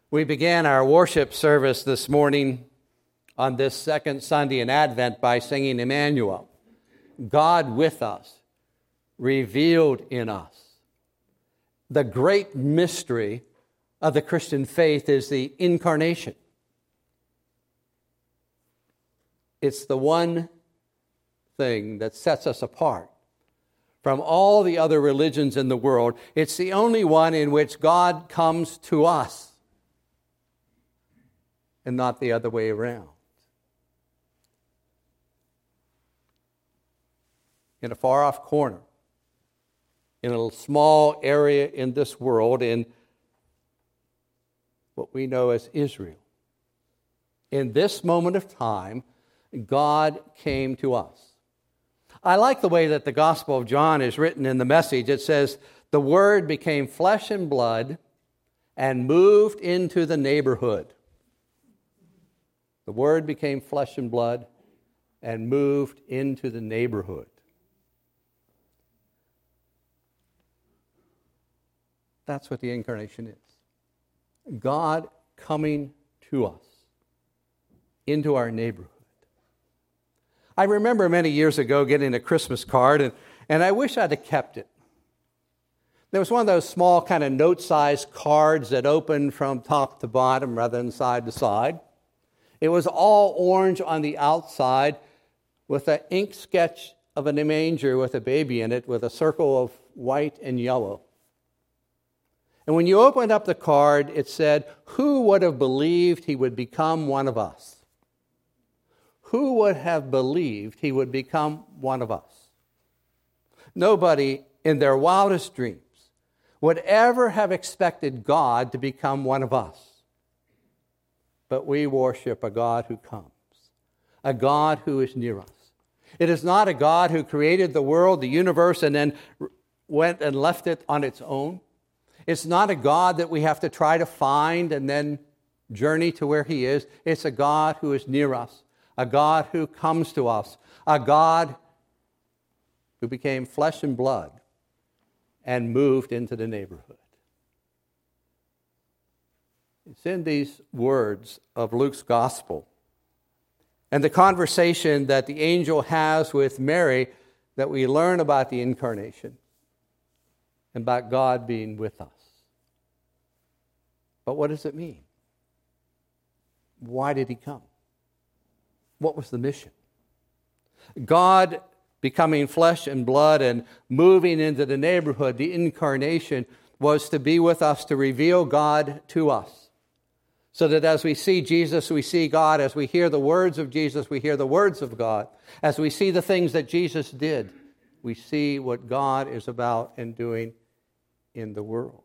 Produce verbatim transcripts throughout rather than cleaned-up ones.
We began our worship service this morning on this second Sunday in Advent by singing Emmanuel, God with us, revealed in us. The great mystery of the Christian faith is the incarnation. It's the one thing that sets us apart from all the other religions in the world. It's the only one in which God comes to us and not the other way around. In a far-off corner, in a small area in this world, in what we know as Israel, in this moment of time, God came to us. I like the way that the Gospel of John is written in the Message. It says, the Word became flesh and blood and moved into the neighborhood. The Word became flesh and blood and moved into the neighborhood. That's what the incarnation is. God coming to us, into our neighborhood. I remember many years ago getting a Christmas card, and, and I wish I'd have kept it. There was one of those small kind of note-sized cards that opened from top to bottom rather than side to side. It was all orange on the outside with an ink sketch of a manger with a baby in it with a circle of white and yellow. And when you opened up the card, it said, who would have believed he would become one of us? Who would have believed he would become one of us? Nobody in their wildest dreams would ever have expected God to become one of us. But we worship a God who comes, a God who is near us. It is not a God who created the world, the universe, and then went and left it on its own. It's not a God that we have to try to find and then journey to where he is. It's a God who is near us, a God who comes to us, a God who became flesh and blood and moved into the neighborhood. It's in these words of Luke's gospel and the conversation that the angel has with Mary that we learn about the incarnation and about God being with us. But what does it mean? Why did he come? What was the mission? God becoming flesh and blood and moving into the neighborhood, the incarnation, was to be with us, to reveal God to us. So that as we see Jesus, we see God. As we hear the words of Jesus, we hear the words of God. As we see the things that Jesus did, we see what God is about and doing in the world.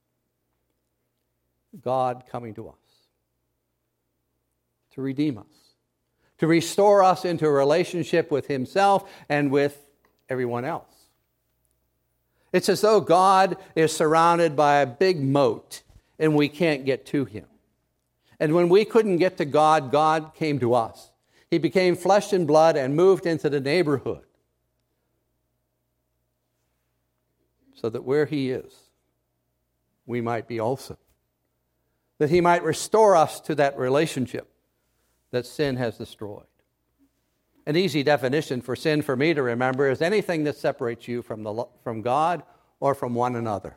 God coming to us to redeem us, to restore us into a relationship with himself and with everyone else. It's as though God is surrounded by a big moat and we can't get to him. And when we couldn't get to God, God came to us. He became flesh and blood and moved into the neighborhood so that where he is, we might be also. That he might restore us to that relationship that sin has destroyed. An easy definition for sin for me to remember is anything that separates you from the from God or from one another.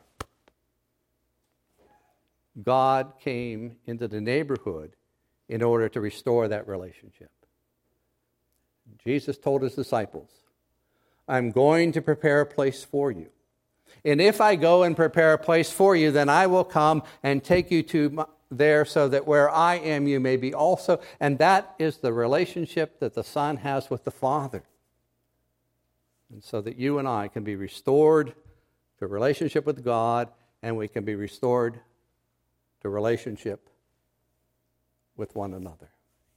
God came into the neighborhood in order to restore that relationship. Jesus told his disciples, I'm going to prepare a place for you. And if I go and prepare a place for you, then I will come and take you to my, there so that where I am, you may be also. And that is the relationship that the Son has with the Father. And so that you and I can be restored to a relationship with God, and we can be restored to a relationship with one another.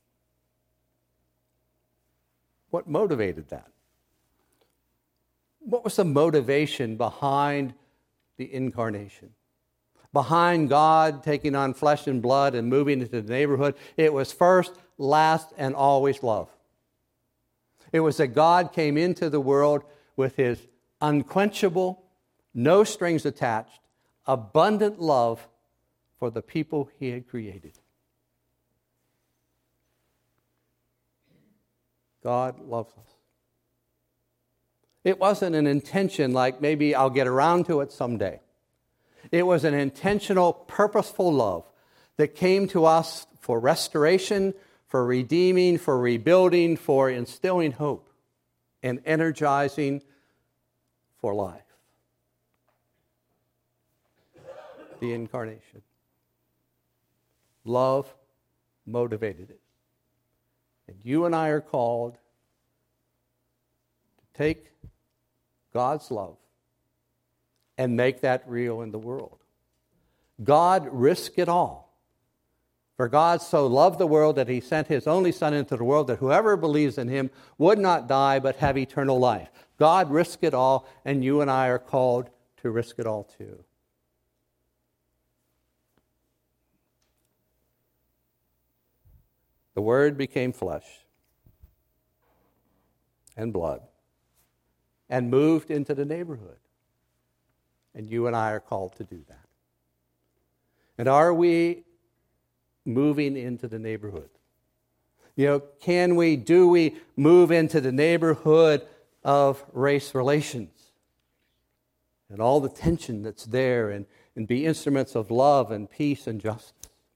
What motivated that? What was the motivation behind the incarnation? Behind God taking on flesh and blood and moving into the neighborhood, it was first, last, and always love. It was that God came into the world with his unquenchable, no strings attached, abundant love for the people he had created. God loves us. It wasn't an intention like maybe I'll get around to it someday. It was an intentional, purposeful love that came to us for restoration, for redeeming, for rebuilding, for instilling hope, and energizing for life. The incarnation. Love motivated it. And you and I are called to take God's love and make that real in the world. God risked it all. For God so loved the world that he sent his only Son into the world, that whoever believes in him would not die but have eternal life. God risked it all, and you and I are called to risk it all too. The Word became flesh and blood and moved into the neighborhood. And you and I are called to do that. And are we moving into the neighborhood? You know, can we, do we move into the neighborhood of race relations and all the tension that's there, and, and be instruments of love and peace and justice?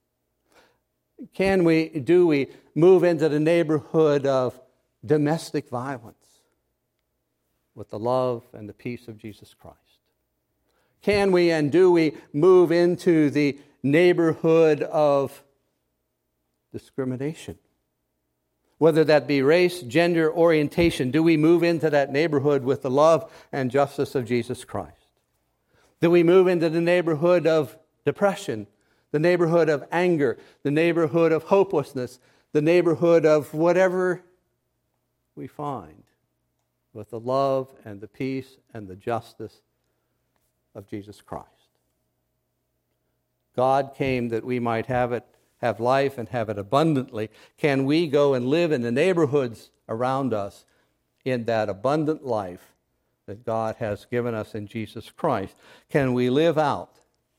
Can we, do we move into the neighborhood of domestic violence with the love and the peace of Jesus Christ? Can we and do we move into the neighborhood of discrimination? Whether that be race, gender, orientation, do we move into that neighborhood with the love and justice of Jesus Christ? Do we move into the neighborhood of depression, the neighborhood of anger, the neighborhood of hopelessness, the neighborhood of whatever we find, with the love and the peace and the justice of Jesus Christ? God came that we might have it, have life and have it abundantly. Can we go and live in the neighborhoods around us in that abundant life that God has given us in Jesus Christ? Can we live out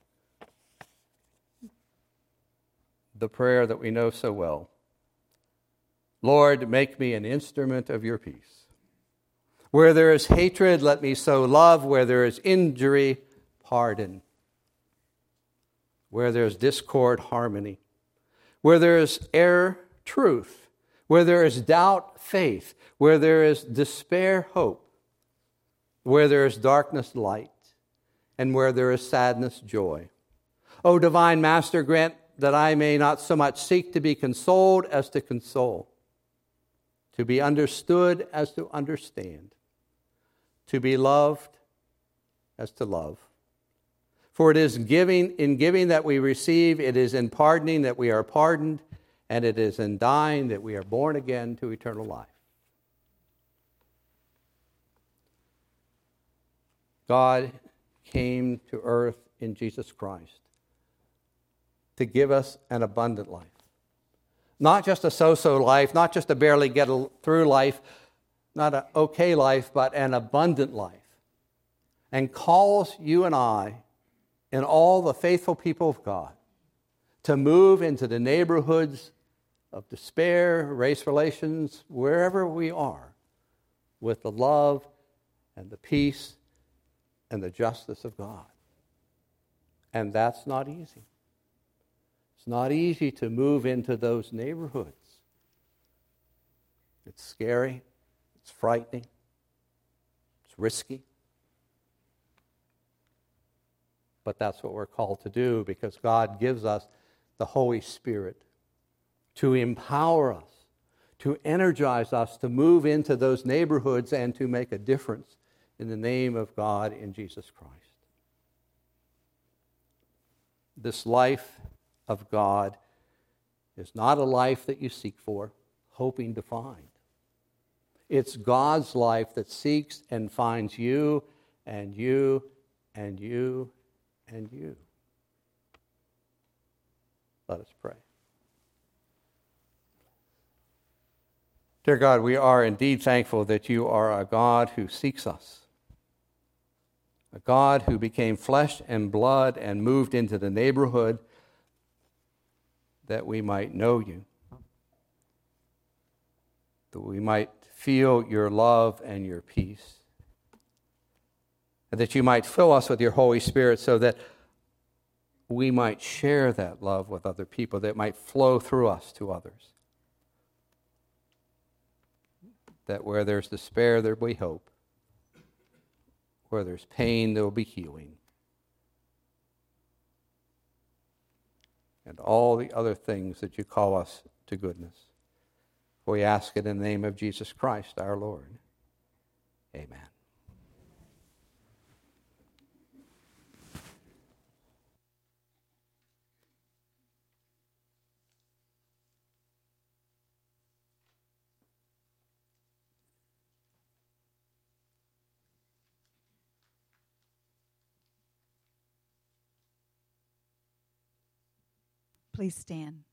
the prayer that we know so well? Lord, make me an instrument of your peace. Where there is hatred, let me sow love. Where there is injury, pardon. Where there is discord, harmony. Where there is error, truth. Where there is doubt, faith. Where there is despair, hope. Where there is darkness, light. And where there is sadness, joy. O divine Master, grant that I may not so much seek to be consoled as to console, to be understood as to understand, to be loved as to love. For it is giving, in giving that we receive, it is in pardoning that we are pardoned, and it is in dying that we are born again to eternal life. God came to earth in Jesus Christ to give us an abundant life. Not just a so-so life, not just a barely get through life, not an okay life, but an abundant life. And calls you and I and all the faithful people of God to move into the neighborhoods of despair, race relations, wherever we are, with the love and the peace and the justice of God. And that's not easy. It's not easy to move into those neighborhoods. It's scary. It's frightening. It's risky. But that's what we're called to do, because God gives us the Holy Spirit to empower us, to energize us to move into those neighborhoods and to make a difference in the name of God in Jesus Christ. This life of God is not a life that you seek for, hoping to find. It's God's life that seeks and finds you and you and you and you. Let us pray. Dear God, we are indeed thankful that you are a God who seeks us, a God who became flesh and blood and moved into the neighborhood that we might know you, that we might feel your love and your peace, and that you might fill us with your Holy Spirit so that we might share that love with other people, that might flow through us to others. That where there's despair, there will be hope. Where there's pain, there will be healing. And all the other things that you call us to goodness. We ask it in the name of Jesus Christ, our Lord. Amen. Please stand.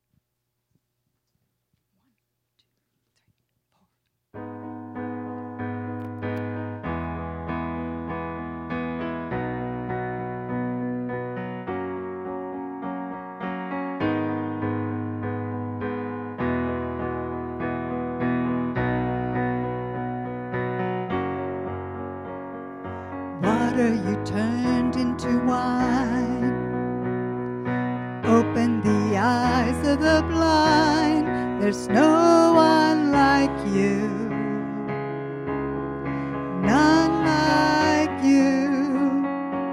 Water you turned into wine. Open the eyes of the blind. There's no one like you. None like you.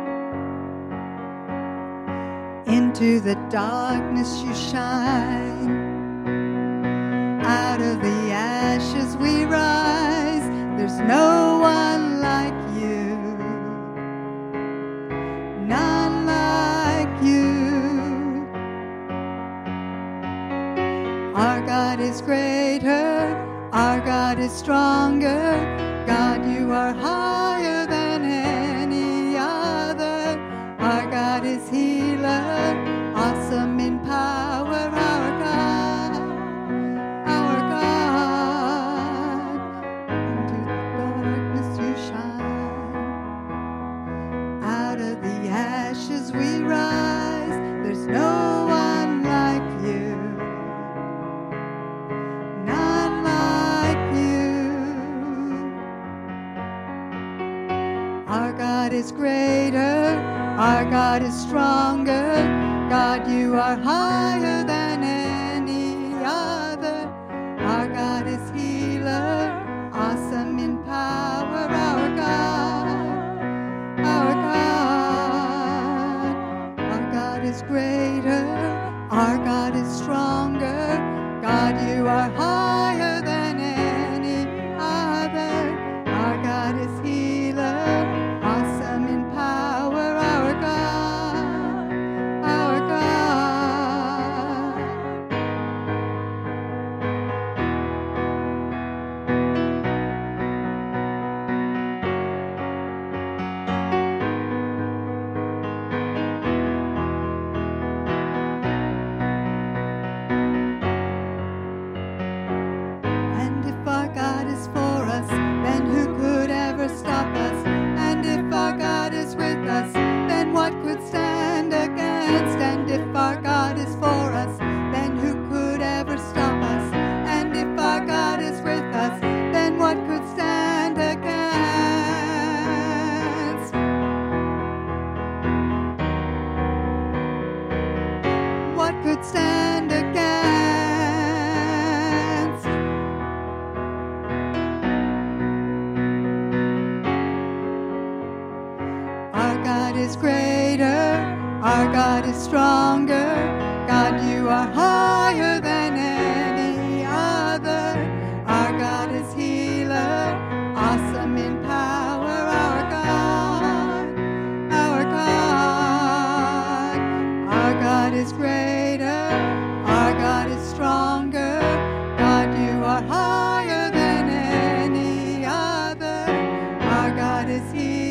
Into the darkness you shine. Out of the ashes we rise. There's no one like you. None like you. Our God is greater, our God is stronger. God, you are higher than any other. Our God is healer, awesome in power. Our God, our God. Into the darkness you shine. Out of the ashes we rise. There's no one like you. Our God is greater, our God is stronger. God, you are higher than any other. Our God is healer, awesome in power. Our God, our God. Our God is greater, our God is stronger. God, you are higher than any other. Our God is healer, awesome in power. Our God, our God. And if our God is for us, then who could ever stop us? And if our God is with us, then what could stand against? And if our God is for us, then who could ever stop us? And if our God is with us, then what could stand against? What could stand against? Our God is greater, our God is stronger. God, you are higher than any other. Our God is healer, awesome in power. Our God, our God. Our God is greater, our God is stronger. God, you are higher than any other. Our God is healer.